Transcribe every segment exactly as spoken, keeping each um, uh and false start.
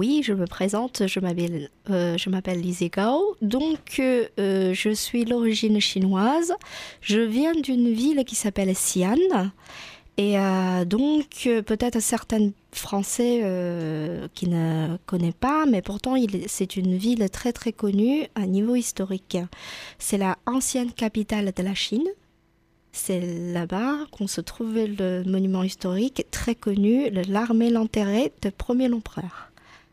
oui, je me présente, je m'appelle, euh, je m'appelle Lizzie Gao. Donc, euh, euh, je suis d'origine chinoise. Je viens d'une ville qui s'appelle Xi'an. Et euh, donc, euh, peut-être certains Français euh, qui ne connaissent pas, mais pourtant, il, c'est une ville très très connue à niveau historique. C'est la ancienne capitale de la Chine. C'est là-bas qu'on se trouvait le monument historique très connu, le l'armée l'enterré de premier l'empereur.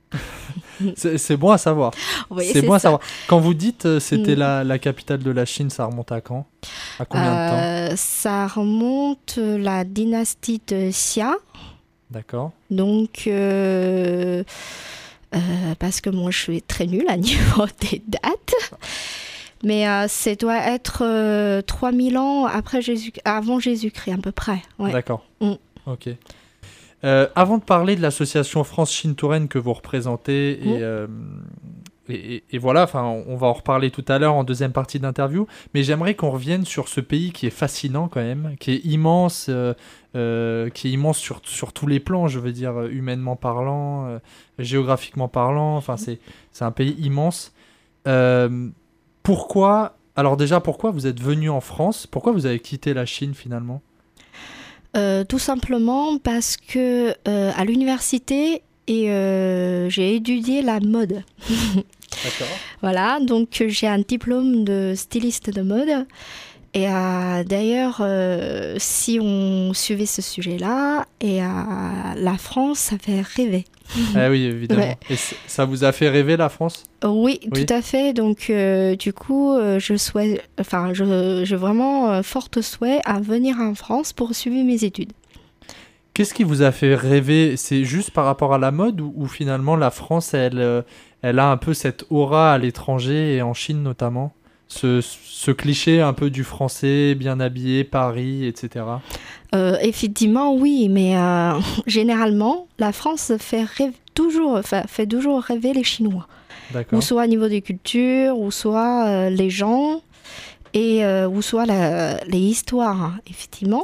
c'est, c'est bon à savoir. Oui, c'est, c'est bon à ça. savoir. Quand vous dites euh, c'était Mm. la, la capitale de la Chine, ça remonte à quand? À combien de temps? Euh, ça remonte à la dynastie de Xia. D'accord. Donc, euh, euh, parce que moi je suis très nulle à niveau des dates. Mais euh, ça doit être euh, trois mille ans après Jésus, avant Jésus-Christ, à peu près. Ouais. D'accord. Mm. Ok. Euh, avant de parler de l'association France-Chine-Touraine que vous représentez, et, Mm. euh, et, et- et voilà, enfin, on va en reparler tout à l'heure en deuxième partie d'interview, mais j'aimerais qu'on revienne sur ce pays qui est fascinant quand même, qui est immense, euh, euh, qui est immense sur, sur tous les plans, je veux dire, euh, humainement parlant, euh, géographiquement parlant, enfin, c'est, c'est un pays immense. Euh, pourquoi, alors déjà, pourquoi vous êtes venu en France? Pourquoi vous avez quitté la Chine finalement? Euh, tout simplement parce que euh, à l'université et euh, j'ai étudié la mode. D'accord. Voilà, donc euh, j'ai un diplôme de styliste de mode. Et euh, d'ailleurs, euh, si on suivait ce sujet-là, et euh, la France, ça fait rêver. Ah oui, évidemment. Ouais. Et c- ça vous a fait rêver la France? Oui, Oui. tout à fait. Donc, euh, du coup, euh, je souhaite, enfin, je, j'ai vraiment euh, forte souhait à venir en France pour suivre mes études. Qu'est-ce qui vous a fait rêver? C'est juste par rapport à la mode ou, ou finalement la France, elle, euh, elle a un peu cette aura à l'étranger et en Chine notamment? Ce, ce cliché un peu du français bien habillé, Paris, et cetera. Euh, effectivement, oui, mais euh, généralement, la France fait, rêve, toujours, fait, fait toujours rêver les Chinois. D'accord. Ou soit au niveau des cultures, ou soit euh, les gens, et, euh, ou soit la- les histoires, hein, effectivement.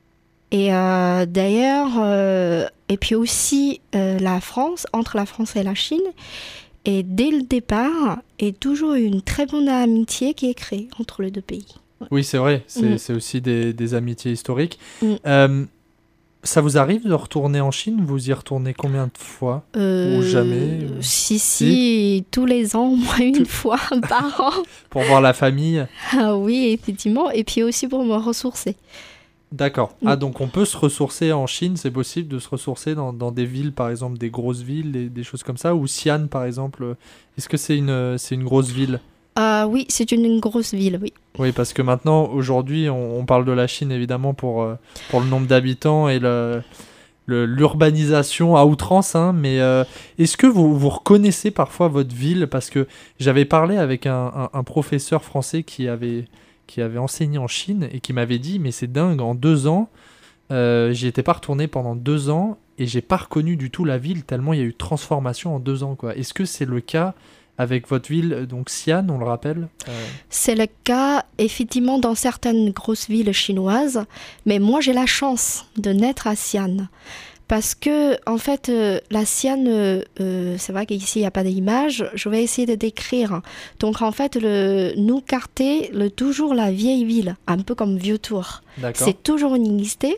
Et euh, d'ailleurs, euh, et puis aussi euh, la France, entre la France et la Chine, et dès le départ, est toujours une très bonne amitié qui est créée entre les deux pays. Oui, c'est vrai. C'est, Mm. c'est aussi des, des amitiés historiques. Mm. Euh, ça vous arrive de retourner en Chine? Vous y retournez combien de fois? Euh, Ou jamais, ou- Si, si, tous les ans, au moins une fois par an. Pour voir la famille? Ah oui, effectivement. Et puis aussi pour me ressourcer. D'accord. Mm. Ah, donc on peut se ressourcer en Chine, c'est possible de se ressourcer dans, dans des villes, par exemple, des grosses villes, des, des choses comme ça, ou Xi'an, par exemple. Est-ce que c'est une, c'est une grosse ville? Ah oui, c'est une, une grosse ville, oui. Oui, parce que maintenant, aujourd'hui, on, on parle de la Chine, évidemment, pour, euh, pour le nombre d'habitants et le, le- l'urbanisation à outrance, hein, mais euh, est-ce que vous, vous reconnaissez parfois votre ville? Parce que j'avais parlé avec un, un- un professeur français qui avait, qui avait enseigné en Chine et qui m'avait dit, mais c'est dingue, en deux ans, euh, j'y étais pas retourné pendant deux ans et j'ai pas reconnu du tout la ville tellement il y a eu de transformation en deux ans, quoi. Est-ce que c'est le cas avec votre ville, donc Xi'an, on le rappelle? Euh, C'est le cas, effectivement, dans certaines grosses villes chinoises. Mais moi, j'ai la chance de naître à Xi'an. Parce que, en fait, euh, la Xi'an, euh, euh, c'est vrai qu'ici, il n'y a pas d'image. Je vais essayer de décrire. Donc, en fait, le, nous, quartier, le, toujours la vieille ville, un peu comme Vieux-Tours. D'accord. C'est toujours existé.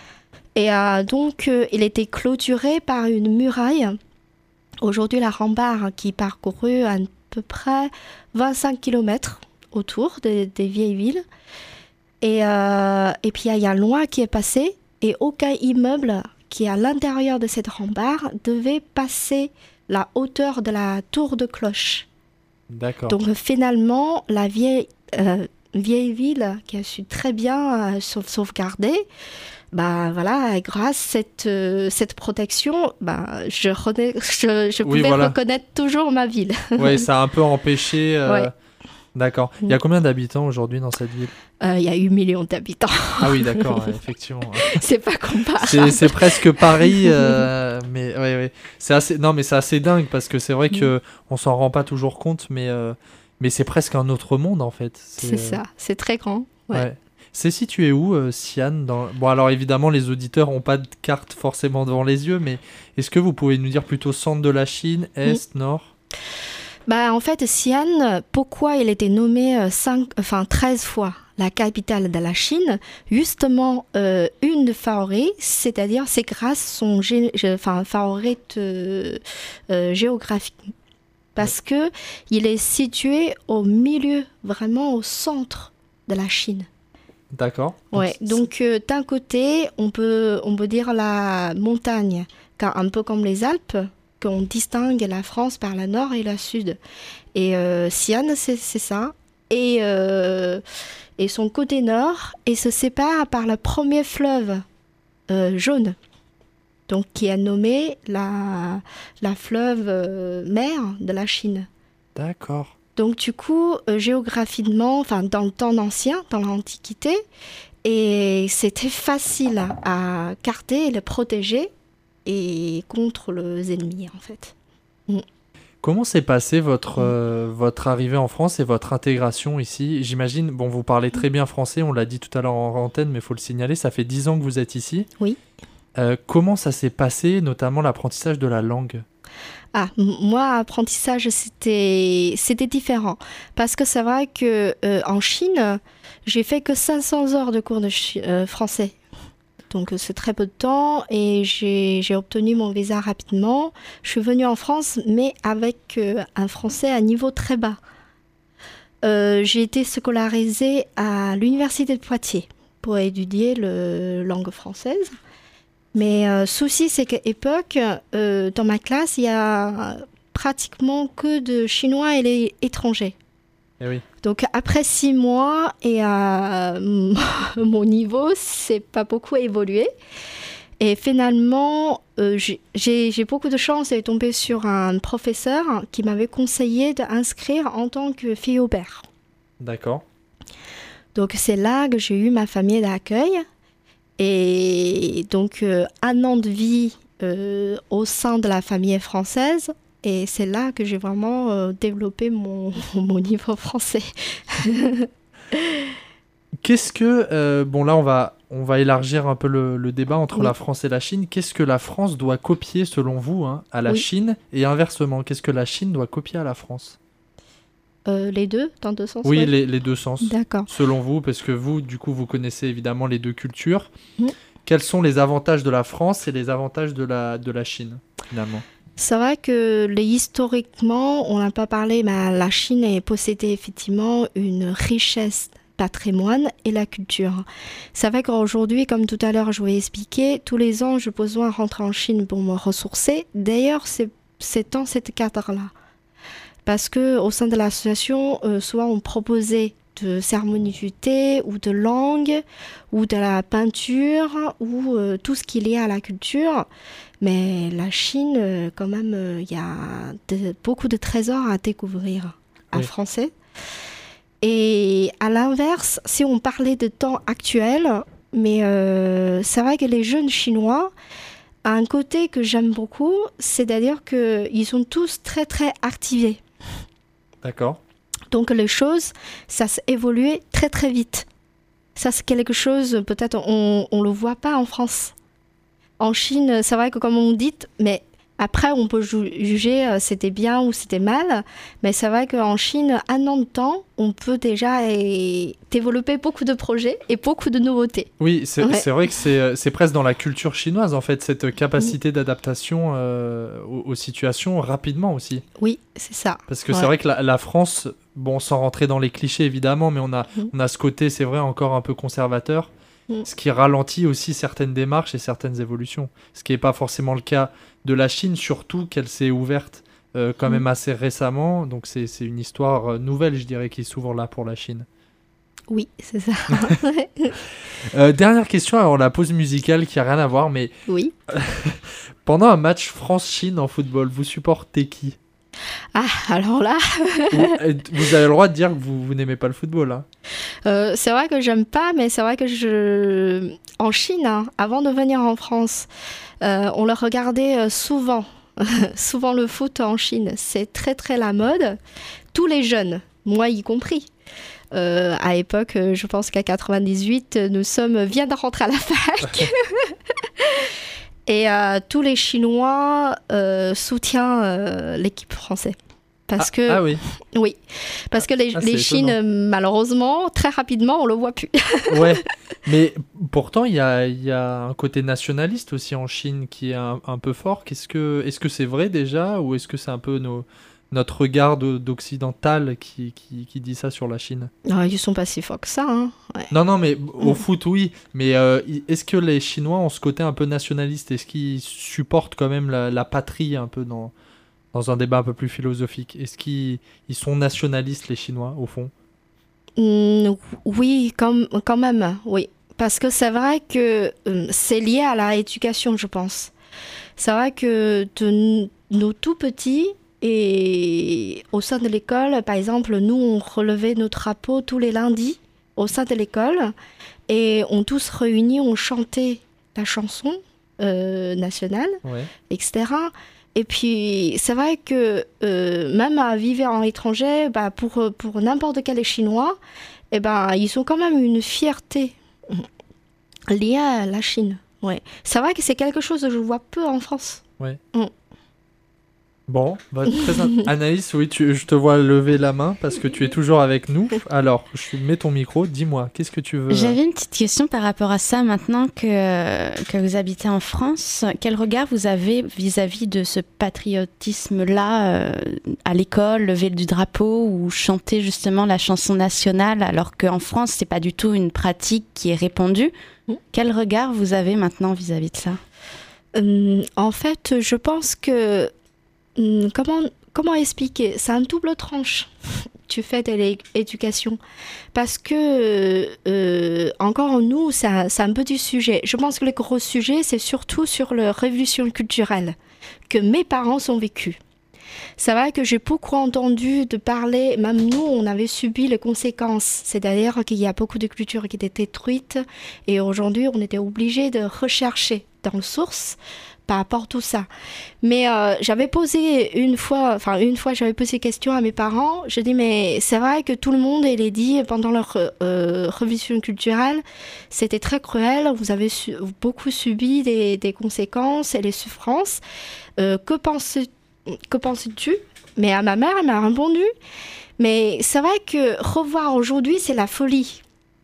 Et euh, donc, euh, il était clôturé par une muraille. Aujourd'hui, la rambard qui parcourut à peu près vingt-cinq kilomètres autour des, des vieilles villes. Et, euh, et puis, il y a une loi qui est passée et aucun immeuble qui est à l'intérieur de cette rambard devait passer la hauteur de la tour de cloche. D'accord. Donc, finalement, la vieille, euh, vieille ville qui a su très bien euh, sauve- sauvegarder, bah voilà, grâce à cette, euh, cette protection, bah, je, renais- je, je Oui, pouvais voilà. reconnaître toujours ma ville. Ouais, ça a un peu empêché. euh, Ouais. D'accord. Il y a combien d'habitants aujourd'hui dans cette ville? Euh, Il y a huit millions d'habitants, Ah oui, d'accord, ouais, effectivement. c'est pas comparable. C'est, c'est presque Paris, euh, mais ouais, ouais. C'est assez, non, mais c'est assez dingue parce que c'est vrai que on s'en rend pas toujours compte, mais euh, mais c'est presque un autre monde en fait. C'est ça, c'est très grand. Ouais. Ouais. C'est situé où, euh, Xi'an dans... Bon, alors évidemment, les auditeurs n'ont pas de carte forcément devant les yeux, mais est-ce que vous pouvez nous dire plutôt centre de la Chine, est, mmh. nord? Bah, en fait, Xi'an, pourquoi il était nommé euh, cinq, enfin, treize fois la capitale de la Chine? Justement, euh, une favori, c'est-à-dire c'est grâce à son gé... enfin, favorite euh, euh, géographique. Parce que il est situé au milieu, vraiment au centre de la Chine. D'accord. Ouais, donc euh, d'un côté, on peut, on peut dire la montagne, car un peu comme les Alpes, qu'on distingue la France par le nord et le sud. Et euh, Xi'an, c'est, c'est ça. Et, euh, et son côté nord, il se sépare par le premier fleuve euh, jaune. Donc, qui a nommé la, la fleuve euh, mer de la Chine. D'accord. Donc, du coup, euh, géographiquement, enfin, dans le temps ancien, dans l'Antiquité, et c'était facile à garder et le protéger et contre les ennemis, en fait. Mm. Comment s'est passée votre, euh, votre arrivée en France et votre intégration ici? J'imagine, bon, vous parlez très bien français, on l'a dit tout à l'heure en antenne, mais il faut le signaler, ça fait dix ans que vous êtes ici. Oui. Euh, comment ça s'est passé, notamment l'apprentissage de la langue? Ah, m- moi, apprentissage, c'était, c'était différent. Parce que c'est vrai que euh, en Chine, j'ai fait que cinq cents heures de cours de chi- euh, français. Donc, euh, c'est très peu de temps et j'ai, j'ai obtenu mon visa rapidement. Je suis venue en France, mais avec euh, un français à niveau très bas. Euh, j'ai été scolarisée à l'université de Poitiers pour étudier la langue française. Mais euh, souci, c'est qu'à l'époque, euh, dans ma classe, il y a pratiquement que de Chinois et les étrangers. Eh oui. Donc après six mois et à mon niveau, c'est pas beaucoup évolué. Et finalement, euh, j'ai, j'ai j'ai beaucoup de chance de tomber sur un professeur qui m'avait conseillé d'inscrire en tant que fille au pair. D'accord. Donc c'est là que j'ai eu ma famille d'accueil. Et donc, euh, un an de vie euh, au sein de la famille française. Et c'est là que j'ai vraiment euh, développé mon, mon niveau français. Qu'est-ce que... euh, bon, là, on va, on va élargir un peu le, le débat entre Oui. la France et la Chine. Qu'est-ce que la France doit copier, selon vous, hein, à la Oui. Chine? Et inversement, qu'est-ce que la Chine doit copier à la France? Euh, les deux, dans deux sens? Oui, ouais. les, les deux sens. D'accord. Selon vous, parce que vous, du coup, vous connaissez évidemment les deux cultures. Mm. Quels sont les avantages de la France et les avantages de la, de la Chine, finalement? C'est vrai que les, historiquement, on n'a pas parlé, mais la Chine est possédée effectivement une richesse patrimoine et la culture. C'est vrai qu'aujourd'hui, comme tout à l'heure je vous ai expliqué, tous les ans, j'ai besoin de rentrer en Chine pour me ressourcer. D'ailleurs, c'est, c'est dans ce cadre-là. Parce qu'au sein de l'association, euh, souvent on proposait de cérémonies du thé ou de langue ou de la peinture ou euh, tout ce qui est lié à la culture. Mais la Chine, euh, quand même, il euh, y a de, beaucoup de trésors à découvrir en oui. français. Et à l'inverse, si on parlait de temps actuel, mais euh, c'est vrai que les jeunes Chinois, a un côté que j'aime beaucoup, c'est-à-dire qu'ils sont tous très très activés. D'accord. Donc les choses, ça s'évolue très très vite. Ça c'est quelque chose, peut-être on ne le voit pas en France. En Chine, c'est vrai que comme on dit, mais après on peut ju- juger euh, c'était bien ou c'était mal, mais c'est vrai qu'en Chine, un an de temps, on peut déjà et, développer beaucoup de projets et beaucoup de nouveautés. Oui, c'est, Ouais. c'est vrai que c'est, c'est presque dans la culture chinoise, en fait, cette capacité d'adaptation euh, aux, aux situations rapidement aussi. Oui, c'est ça. Parce que Ouais. c'est vrai que la, la France, bon, sans rentrer dans les clichés évidemment, mais on a, Mhm. on a ce côté, c'est vrai, encore un peu conservateur, Mhm. ce qui ralentit aussi certaines démarches et certaines évolutions. Ce qui n'est pas forcément le cas de la Chine, surtout qu'elle s'est ouverte euh, quand Mhm. même assez récemment. Donc c'est, c'est une histoire euh, nouvelle, je dirais, qui est souvent là pour la Chine. Oui, c'est ça. Euh, dernière question avant la pause musicale qui n'a rien à voir, mais Oui. pendant un match France-Chine en football, vous supportez qui? Ah, alors là, vous, euh, vous avez le droit de dire que vous, vous n'aimez pas le football. Hein. euh, c'est vrai que j'aime pas, mais c'est vrai que je... En Chine, hein, avant de venir en France, euh, on le regardait euh, souvent. Souvent le foot en Chine, c'est très très la mode. Tous les jeunes, moi y compris, Euh, à l'époque, euh, je pense qu'à quatre-vingt-dix-huit, nous sommes vient de rentrer à la fac. Et euh, tous les Chinois euh, soutiennent euh, l'équipe française. Parce ah, que, ah oui. Oui, parce que les, ah, les Chines, malheureusement, très rapidement, on le voit plus. Ouais, mais pourtant, il y a, y a un côté nationaliste aussi en Chine qui est un, un peu fort. Qu'est-ce que, est-ce que c'est vrai déjà, ou est-ce que c'est un peu nos, notre regard d'occidental qui, qui, qui dit ça sur la Chine? Non, ils sont pas si forts que ça. Hein. Ouais. Non, non, mais au mmh. foot, oui. Mais euh, est-ce que les Chinois ont ce côté un peu nationaliste? Est-ce qu'ils supportent quand même la, la patrie un peu dans... dans un débat un peu plus philosophique? Est-ce qu'ils ils sont nationalistes, les Chinois, au fond? mmh, Oui, quand, quand même, oui. Parce que c'est vrai que euh, c'est lié à l'éducation, je pense. C'est vrai que de, nos tout petits, et au sein de l'école, par exemple, nous, on relevait nos drapeaux tous les lundis au sein de l'école, et on tous réunis, on chantait la chanson euh, nationale, ouais. et cetera. Et puis, c'est vrai que euh, même à vivre en étranger, bah, pour, pour n'importe quel Chinois, eh ben, ils ont quand même une fierté liée à la Chine. Ouais. C'est vrai que c'est quelque chose que je vois peu en France. Ouais. Mm. Bon, bah, très in... Anaïs, oui, tu, je te vois lever la main parce que tu es toujours avec nous. Alors, je mets ton micro, dis-moi, qu'est-ce que tu veux? J'avais une petite question par rapport à ça maintenant que, que vous habitez en France. Quel regard vous avez vis-à-vis de ce patriotisme-là euh, à l'école, lever du drapeau ou chanter justement la chanson nationale alors qu'en France, c'est pas du tout une pratique qui est répandue? Quel regard vous avez maintenant vis-à-vis de ça? euh, En fait, je pense que Comment, comment expliquer? C'est un double tranche. Tu fais de l'éducation. Parce que, euh, encore nous, c'est un, c'est un petit sujet. Je pense que le gros sujet, c'est surtout sur la révolution culturelle que mes parents ont vécu. C'est vrai que j'ai beaucoup entendu de parler, même nous, on avait subi les conséquences. C'est-à-dire qu'il y a beaucoup de cultures qui étaient détruites et aujourd'hui, on était obligé de rechercher dans les sources par rapport à tout ça. Mais euh, j'avais posé une fois, enfin une fois j'avais posé question à mes parents, je dis mais c'est vrai que tout le monde il est dit pendant leur euh, révolution culturelle, c'était très cruel, vous avez su, beaucoup subi des, des conséquences et les souffrances. Euh, que penses, que penses-tu? Mais à ma mère, elle m'a répondu, mais c'est vrai que revoir aujourd'hui, c'est la folie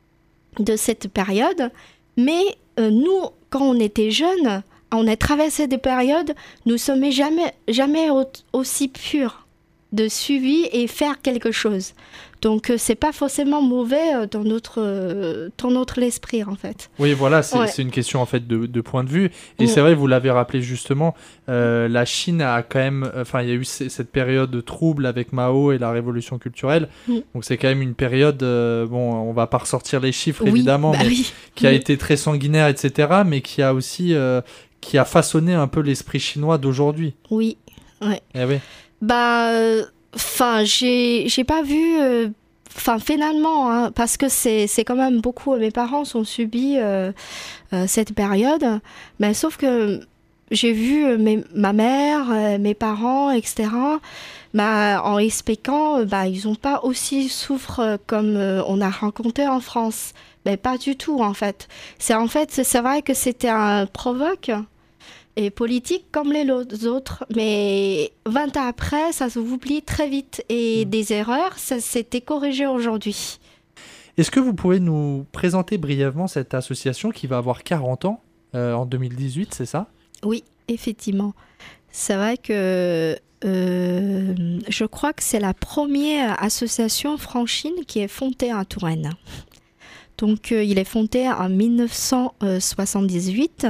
de cette période, mais euh, nous, quand on était jeunes, on a traversé des périodes, nous ne sommes jamais, jamais au, aussi purs de suivi et faire quelque chose. Donc, euh, ce n'est pas forcément mauvais euh, dans, notre, euh, dans notre esprit, en fait. Oui, voilà, c'est, ouais. c'est une question en fait, de, de point de vue. Et mmh. c'est vrai, vous l'avez rappelé justement, euh, la Chine a quand même... Enfin, il y a eu c- cette période de trouble avec Mao et la révolution culturelle. Mmh. Donc, c'est quand même une période... Euh, bon, on ne va pas ressortir les chiffres, oui, évidemment, bah mais oui. qui a mmh. été très sanguinaire, et cetera, mais qui a aussi... Euh, qui a façonné un peu l'esprit chinois d'aujourd'hui. Oui, ouais. Eh oui. Bah, enfin, euh, j'ai, j'ai pas vu... Euh... Enfin, finalement, hein, parce que c'est, c'est quand même beaucoup... Mes parents ont subi euh, euh, cette période, mais sauf que j'ai vu mes, ma mère, euh, mes parents, et cetera, bah, en expliquant, bah, ils n'ont pas aussi souffert comme euh, on a rencontré en France. Mais pas du tout, en fait. C'est, en fait, c'est vrai que c'était un provoque et politique comme les autres, mais vingt ans après, ça s'oublie très vite et mmh. des erreurs, ça s'était corrigé aujourd'hui. Est-ce que vous pouvez nous présenter brièvement cette association qui va avoir quarante ans euh, en deux mille dix-huit, c'est ça? Oui, effectivement. C'est vrai que euh, je crois que c'est la première association franchine qui est fondée à Touraine. Donc, euh, il est fondé en dix-neuf cent soixante-dix-huit.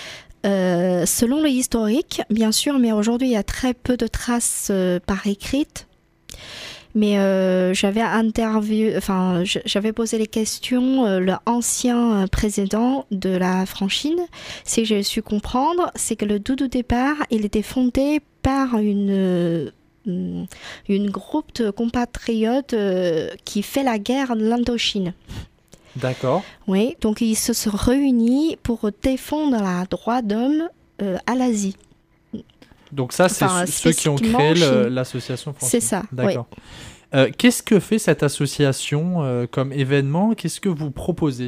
Euh, selon le historique, bien sûr, mais aujourd'hui il y a très peu de traces euh, par écrite. Mais euh, j'avais interviewé, enfin, j'avais posé les questions euh, l'ancien président de la franchise. Si j'ai su comprendre, c'est que le tout au départ, il était fondé par une euh, une groupe de compatriotes euh, qui fait la guerre de l'Indochine. D'accord. Oui, donc ils se sont réunis pour défendre les droits d'homme euh, à l'Asie. Donc ça, c'est enfin, ceux qui ont créé le, l'association française. C'est ça, d'accord. Oui. Euh, qu'est-ce que fait cette association euh, comme événement? Qu'est-ce que vous proposez?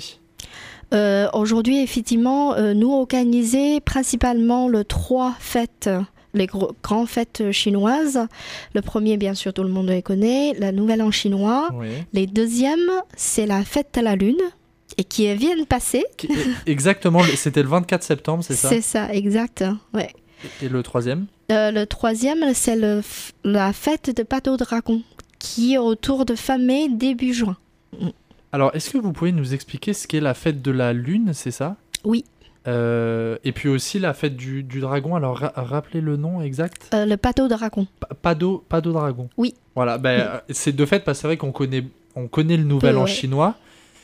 Euh, Aujourd'hui, effectivement, euh, nous organisons principalement le trois fêtes, les gros, grandes fêtes chinoises. Le premier, bien sûr, tout le monde les connaît, la Nouvelle An chinois. Oui. Les deuxièmes, c'est la fête de la Lune, et qui vient de passer. Qui- Exactement, le- c'était le vingt-quatre septembre, c'est ça? C'est ça, exact. Ouais. Et le troisième? Euh, le troisième, c'est le f- la fête de Bateau Dragon, qui est autour de fin mai, début juin. Alors, est-ce que vous pouvez nous expliquer ce qu'est la fête de la Lune, c'est ça? Oui. Euh, et puis aussi la fête du, du dragon. Alors, ra- rappelez le nom exact. Euh, le Bateau Dragon. Pa- Pado, Pado Dragon. Oui. Voilà, ben, Oui. euh, c'est de fait parce que c'est vrai qu'on connaît, on connaît le Nouvel Peu, An ouais. chinois,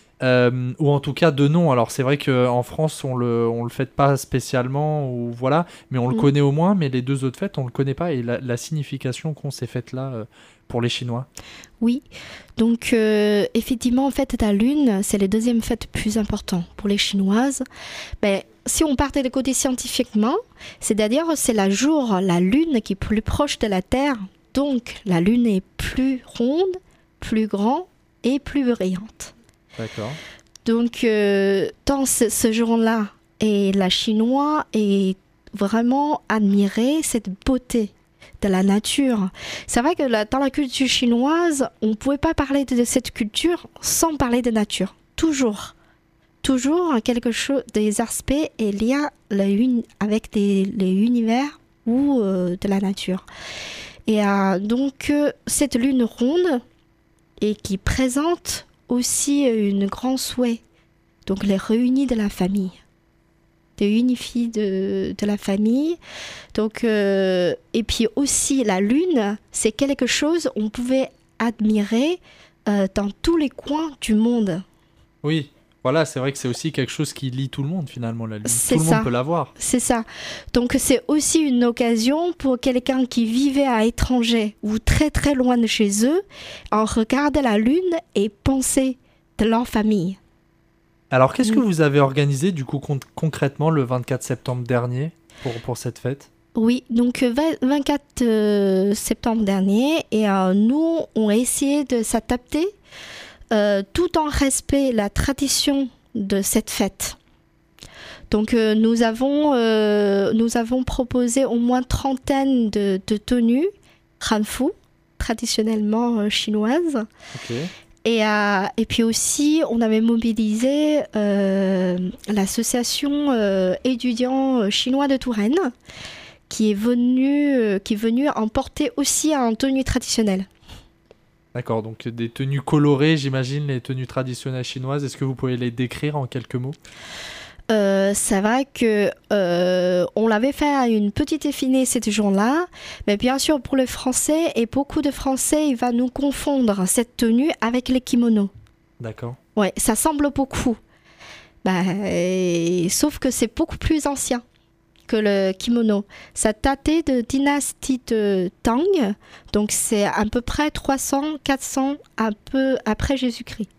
euh, ou en tout cas de nom. Alors c'est vrai qu'en France on le, on le fête pas spécialement, ou voilà, mais on le Mm. connaît au moins. Mais les deux autres fêtes on le connaît pas, et la, la signification qu'ont ces fêtes là pour les Chinois. Oui, donc euh, effectivement, en fait, la Lune, c'est la deuxième fête plus importante pour les Chinoises. Ben, si on partait de côté scientifiquement, c'est-à-dire c'est la jour, la Lune qui est plus proche de la Terre, donc la Lune est plus ronde, plus grande et plus brillante. D'accord. Donc, euh, dans ce, ce jour-là, et la Chinoise est vraiment admirée cette beauté de la nature. C'est vrai que la- dans la culture chinoise, on ne pouvait pas parler de, de cette culture sans parler de nature. Toujours. Toujours quelque chose, des aspects et liés avec des, les univers ou euh, de la nature. Et euh, donc, euh, cette lune ronde, et qui présente aussi une grand souhait, donc les réunis de la famille, de unifier de, de la famille. Donc, euh, et puis aussi la lune, c'est quelque chose on pouvait admirer euh, dans tous les coins du monde. Oui, voilà, c'est vrai que c'est aussi quelque chose qui lie tout le monde finalement, la Lune. C'est Tout le ça. monde peut la voir. C'est ça. Donc c'est aussi une occasion pour quelqu'un qui vivait à l'étranger ou très très loin de chez eux, en regarder la lune et penser de leur famille. Alors qu'est-ce que Oui. vous avez organisé du coup con- concrètement le vingt-quatre septembre dernier pour, pour cette fête? Oui, donc euh, vingt- vingt-quatre euh, septembre dernier, et euh, nous, on a essayé de s'adapter euh, tout en respect la tradition de cette fête. Donc euh, nous, avons, euh, nous avons proposé au moins trentaine de, de tenues hanfu, traditionnellement euh, chinoises. Ok. Et, euh, et puis aussi, on avait mobilisé euh, l'association euh, étudiants chinois de Touraine, qui est venue, euh, qui est venue emporter aussi en tenue traditionnelle. D'accord, donc des tenues colorées, j'imagine, les tenues traditionnelles chinoises. Est-ce que vous pouvez les décrire en quelques mots? Euh, c'est vrai que euh, on l'avait fait à une petite effinée ce jour-là, mais bien sûr pour les Français, et beaucoup de Français, il va nous confondre cette tenue avec les kimonos. D'accord. Ouais, ça semble beaucoup. Bah, et- sauf que c'est beaucoup plus ancien que le kimono. Ça datait de dynastie de Tang, donc c'est à peu près trois cents, quatre cents un peu après Jésus-Christ.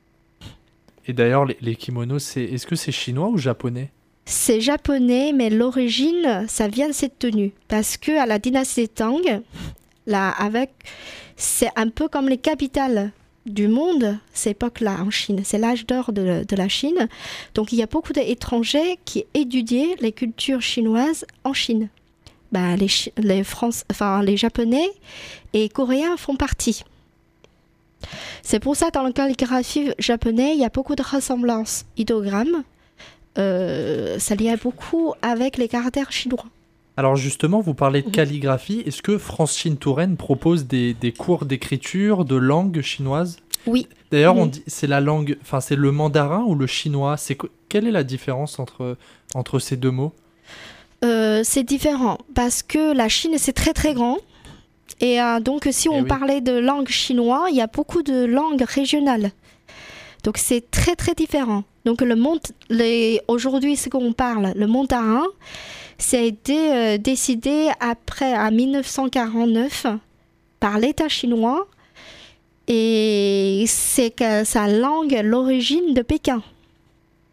Et d'ailleurs, les, les kimonos, c'est, est-ce que c'est chinois ou japonais? C'est japonais, mais l'origine, ça vient de cette tenue. Parce que à la dynastie Tang, là, avec, c'est un peu comme les capitales du monde, cette époque-là en Chine. C'est l'âge d'or de, de la Chine. Donc il y a beaucoup d'étrangers qui étudiaient les cultures chinoises en Chine. Bah, les, Chi- les, France, enfin, les Japonais et Coréens font partie. C'est pour ça dans la calligraphie japonais, il y a beaucoup de ressemblances idéogrammes. Euh, ça liait beaucoup avec les caractères chinois. Alors justement, vous parlez de Mhm. calligraphie. Est-ce que France Chine Touraine propose des, des cours d'écriture, de langue chinoise? Oui. D'ailleurs, on Mhm. dit c'est la langue, enfin c'est le mandarin ou le chinois. C'est co- quelle est la différence entre entre ces deux mots? Euh, c'est différent parce que la Chine, c'est très très grand. Et euh, donc, si on oui. parlait de langue chinoise, il y a beaucoup de langues régionales. Donc, c'est très très différent. Donc, le monde, les, aujourd'hui, ce qu'on parle, le mandarin, ça a été euh, décidé après, en mille neuf cent quarante-neuf, par l'État chinois. Et c'est que sa langue, l'origine de Pékin.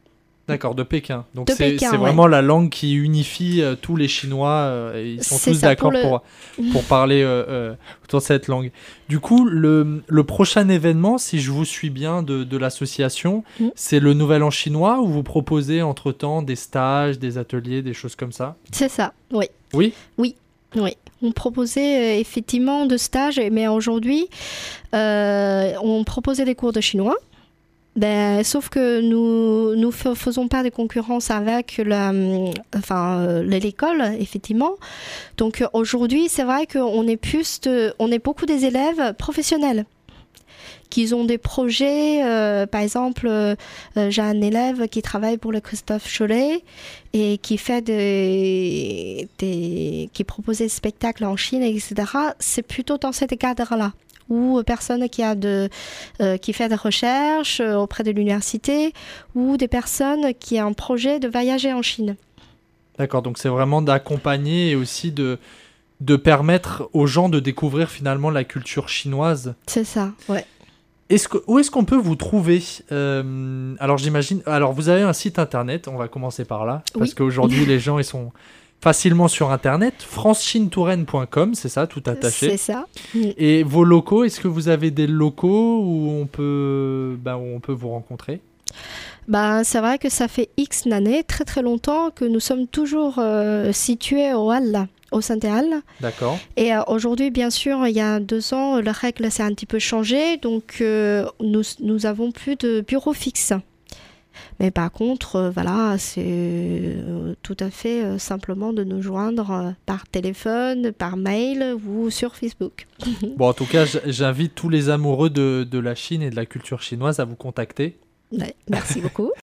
D'accord, de Pékin. Donc De c'est, Pékin, c'est ouais. vraiment la langue qui unifie euh, tous les Chinois. Euh, et ils sont C'est tous ça, d'accord pour pour, le- pour, parler euh, euh, autour de cette langue. Du coup, le, le prochain événement, si je vous suis bien de, de l'association, Mm. c'est le Nouvel An chinois où vous proposez entre-temps des stages, des ateliers, des choses comme ça. C'est ça, oui. Oui. Oui. On proposait euh, effectivement de stages, mais aujourd'hui, euh, on proposait des cours de chinois. Ben, sauf que nous nous ne faisons pas de concurrence avec la, hum, enfin, euh, l'école, effectivement. Donc euh, aujourd'hui, c'est vrai qu'on est plus de- on est beaucoup des élèves professionnels qui ont des projets. Euh, par exemple, euh, euh, j'ai un élève qui travaille pour le Christophe Cholet et qui fait des, des qui propose des spectacles en Chine, et cetera. C'est plutôt dans cet cadre-là, ou personne qui a de euh, qui fait des recherches euh, auprès de l'université, ou des personnes qui ont un projet de voyager en Chine. D'accord, donc c'est vraiment d'accompagner et aussi de, de permettre aux gens de découvrir finalement la culture chinoise. C'est ça, ouais. Est-ce que, où est-ce qu'on peut vous trouver? Euh, Alors j'imagine, alors vous avez un site internet, on va commencer par là, parce Oui. qu'aujourd'hui les gens ils sont facilement sur internet, france chine touraine point com, c'est ça, tout attaché. C'est ça. Et vos locaux, est-ce que vous avez des locaux où on peut, ben, où on peut vous rencontrer? Ben, c'est vrai que ça fait X années, très très longtemps, que nous sommes toujours euh, situés au Hall, au Saint-Hall. D'accord. Et euh, aujourd'hui, bien sûr, il y a deux ans, la règle s'est un petit peu changée, donc euh, nous, nous avons plus de bureau fixe. Mais par contre, euh, voilà, c'est euh, tout à fait euh, simplement de nous joindre euh, par téléphone, par mail ou sur Facebook. Bon, en tout cas, j- j'invite tous les amoureux de, de la Chine et de la culture chinoise à vous contacter. Ouais, merci beaucoup.